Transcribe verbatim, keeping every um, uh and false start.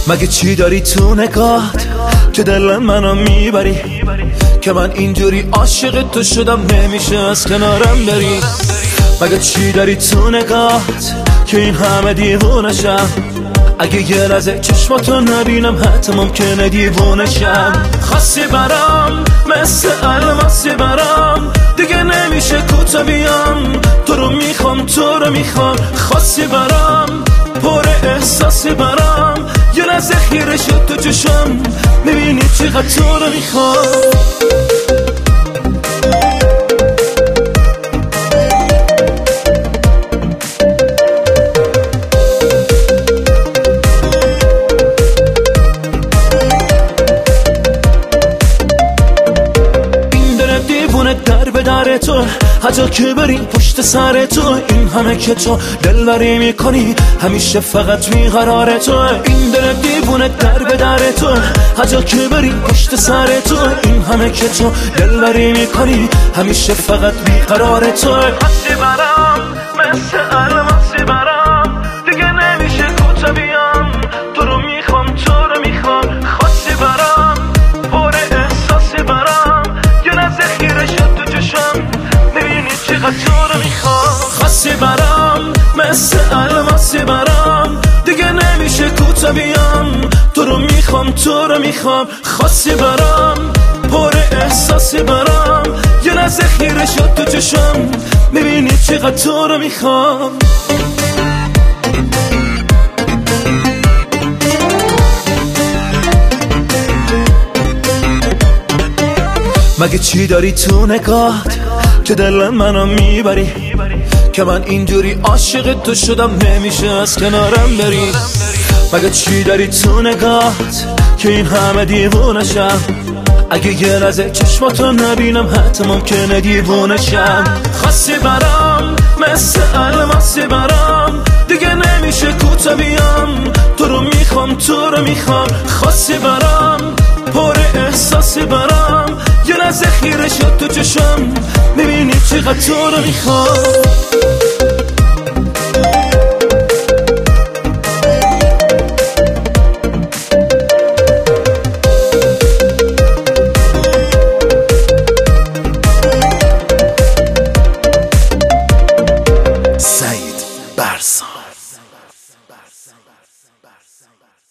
مگه چی داری تو نگاهت که دل منو میبری، که من اینجوری عاشق تو شدم نمیشه از کنارم بری. مگه چی داری تو نگاهت که این همه دیوونشم، اگه یه لحظه چشماتو نبینم حتی ممکنه دیوونشم. خاصی برام مثل الماسی برام، دیگه نمیشه کوتا بیام، تو رو میخوام تو رو میخوام. خاصی برام پر احساسی برام، یه لحظه خیره شد تو چشم، میبینی چقدر تو رو میخوام. در به در تو حتی که بریم پشت سر تو، این همه که تو دلبری میکنی همیشه فقط بیقرار تو. این دل دیوونه در به در تو حتی که بریم پشت سر تو، این همه که تو دلبری میکنی همیشه فقط بیقرار تو. خاصی برام مثل الماسی برام، دیگه نمیشه کوتا بیام، تو رو میخوام تو رو میخوام. خاصی برام پر احساسی برام، یه لحظه خیره شد تو چشم، میبینی چقدر تو رو میخوام. خاصی برام مثل الماسی برام، دیگه نمیشه کوتا بیام، تو رو میخوام تو رو میخوام. خاصی برام پر احساسی برام، یه لحظه خیره شد تو چشم، میبینی چقدر تو رو میخوام. مگه چی داری تو نگاهت که دل منو میبری، که من اینجوری عاشق تو شدم نمیشه از کنارم بری. مگه چی داری تو نگاهت که این همه دیوونشم، اگه یه لحظه چشماتو نبینم حتی ممکنه دیوونشم. خاصی برام مثل الماسی برام، دیگه نمیشه کوتا بیام، تو رو میخوام تو رو میخوام. خاصی برام پر احساسی برام، یه لحظه خیره شد تو چشم، میبینی چقدر تو رو میخوام. سعید برسان.